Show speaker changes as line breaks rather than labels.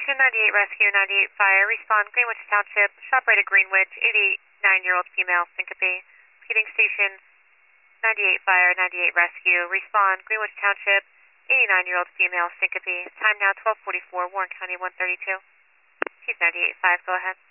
Station 98 Rescue, 98 Fire. Respond, Greenwich Township, shop right at Greenwich, 89-year-old female, syncope. Repeating station 98 Fire, 98 Rescue. Respond, Greenwich Township, 89-year-old female, syncope. Time now 12:44, Warren County 132. She's 98.5, go ahead.